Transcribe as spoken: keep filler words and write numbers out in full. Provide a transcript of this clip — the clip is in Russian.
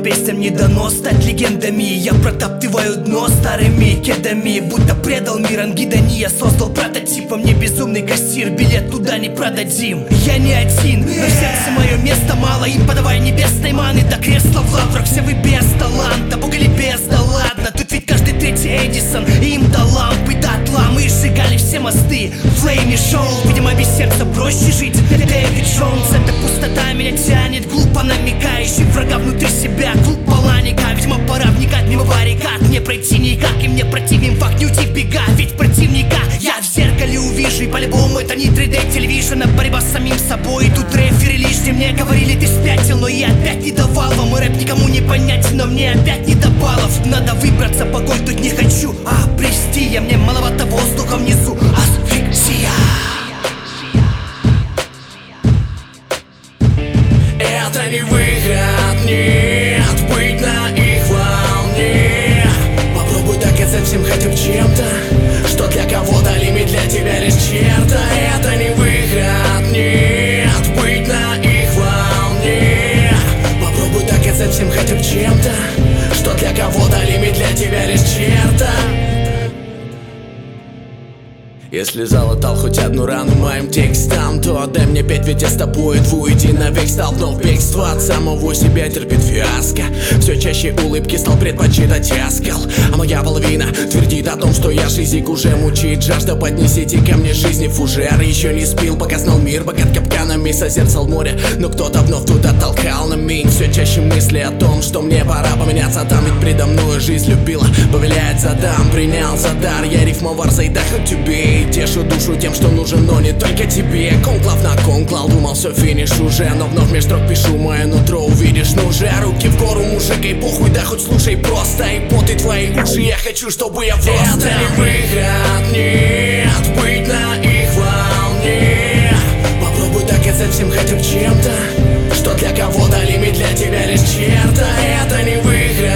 песням не дано стать легендами. Я протаптываю дно старыми кедами, будто предал мир ангидони. Я создал прототип, во мне безумный кассир, билет туда не продадим. Я не один, но в сердце мое место мало. Им подавай небесной маны до кресла в лаврах. Все вы без таланта, бог или без, да ладно. Тут ведь каждый третий Эдисон, и им до лампы дотла. Мы сжигали все мосты, флейми шоу. Видимо, без сердца проще жить. Дэвид Джонс, эта пустота меня тянет, глупо намекающий врага внутри себя. Клуб Паланика, видимо, пора вникать мимо баррикад. Мне пройти никак, и мне противен факт не уйти в бега. Ведь противника я в зеркале увижу, и по-любому это не три дэ телевизион, а борьба с самим собой. И тут рефери лишние мне говорили, ты спятил, но я опять не давал вам. И рэп никому не понятен, но мне опять не до баллов. Надо выбраться, покой тут не хочу обрести я. Мне маловато воздуха внизу, асфиксия. Это не выход, нет, быть на их волне. Попробуй доказать всем хотя бы чем-то, что для кого-то лимит, для тебя лишь черта. Это не выход, нет, быть на их волне. Попробуй доказать всем хотя бы чем-то, что для кого-то лимит, для тебя лишь черта. Если залатал хоть одну рану моим текстам, то отдай мне петь, ведь я с тобой двуеди навек. Столкнул бегство от самого себя, терпит фиаско. Все чаще улыбки стал предпочитать оскал. А моя половина твердит о том, что я шизик, уже мучит жажда. Поднесите ко мне жизни фужер. Еще не спил, пока знал мир богат капканами, созерцал море, но кто-то вновь туда толкал на миг. Все чаще мысли о том, что мне пора поменяться там. Ведь предо мной жизнь любила, повеляет задам. Принял за дар, я рифмовар, заидахаю тебе. Тешу душу тем, что нужен, но не только тебе. Конклав на конклав, думал все финиш уже, но вновь меж строк пишу, мое нутро увидишь. Ну же, руки в гору, мужик, и похуй, да хоть слушай просто. И поты твои уши, я хочу, чтобы я просто. Это не выход, нет, быть на их волне. Попробуй доказать всем хотя бы чем-то, что для кого-то лимит, для тебя лишь черта. Это не выход,